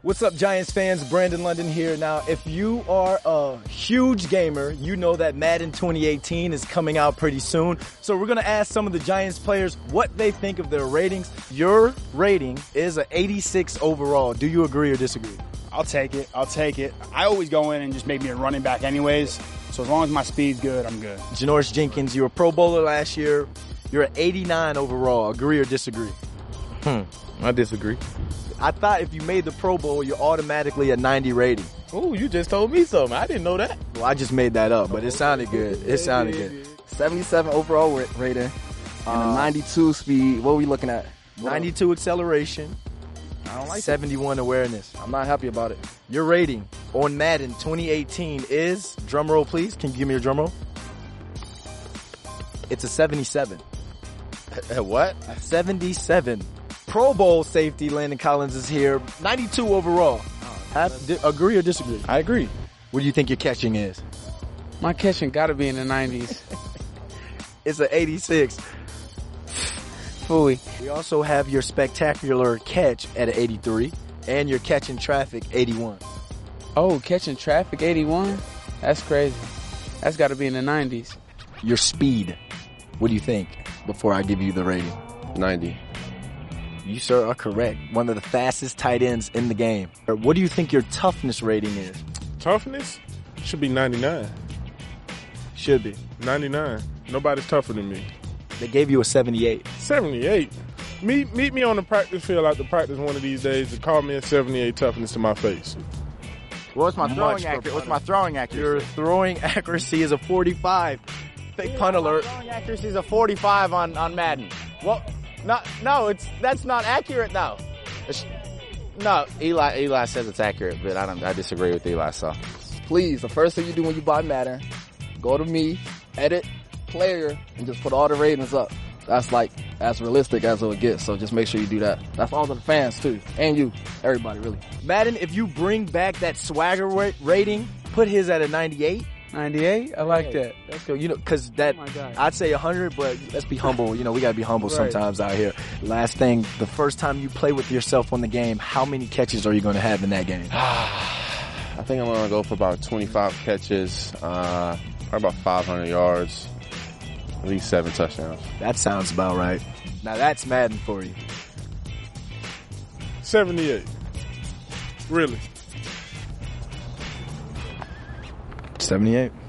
What's up, Giants fans? Brandon London here. Now, if you are a huge gamer, you know that Madden 2018 is coming out pretty soon. So we're going to ask some of the Giants players what they think of their ratings. Your rating is an 86 overall. Do you agree or disagree? I'll take it. I always go in and just make me a running back anyways. So as long as my speed's good, I'm good. Janoris Jenkins, you were a Pro Bowler last year. You're an 89 overall. Agree or disagree? I disagree. I thought if you made the Pro Bowl, you're automatically a 90 rating. Ooh, you just told me something. I didn't know that. Well, I just made that up, but it sounded good. It sounded good. 77 overall rating and a 92 speed. What are we looking at? 92 acceleration. I don't like 71 awareness. I'm not happy about it. Your rating on Madden 2018 is, drum roll please, can you give me your drum roll? It's a 77. What? A 77. Pro Bowl safety Landon Collins is here. 92 overall. Agree or disagree? I agree. What do you think your catching is? My catching got to be in the 90s. It's an 86. Fooey. We also have your spectacular catch at an 83 and your catching traffic 81. Oh, catching traffic 81? That's crazy. That's got to be in the 90s. Your speed. What do you think before I give you the rating? 90. You, sir, are correct. One of the fastest tight ends in the game. What do you think your toughness rating is? Toughness? Should be 99. Should be. 99. Nobody's tougher than me. They gave you a 78. 78? Meet me on the practice field after practice one of these days and call me a 78 toughness to my face. What's my throwing accuracy? What's my throwing accuracy? Your throwing accuracy is a 45. Fake punt alert. My throwing accuracy is a 45 on Madden. Well, that's not accurate though. No, Eli says it's accurate, but I disagree with Eli. So please, the first thing you do when you buy Madden, go to me, edit, player, and just put all the ratings up. That's like as realistic as it would get. So just make sure you do that. That's all the fans too, and you, everybody really. Madden, if you bring back that swagger rating, put his at a 98. 98? I like that. Let's go. You know, cause that, I'd say 100, but let's be humble. You know, we gotta be humble sometimes out here. Last thing, the first time you play with yourself on the game, how many catches are you gonna have in that game? I think I'm gonna go for about 25 catches, probably about 500 yards, at least 7 touchdowns. That sounds about right. Now that's Madden for you. 78. Really? 78.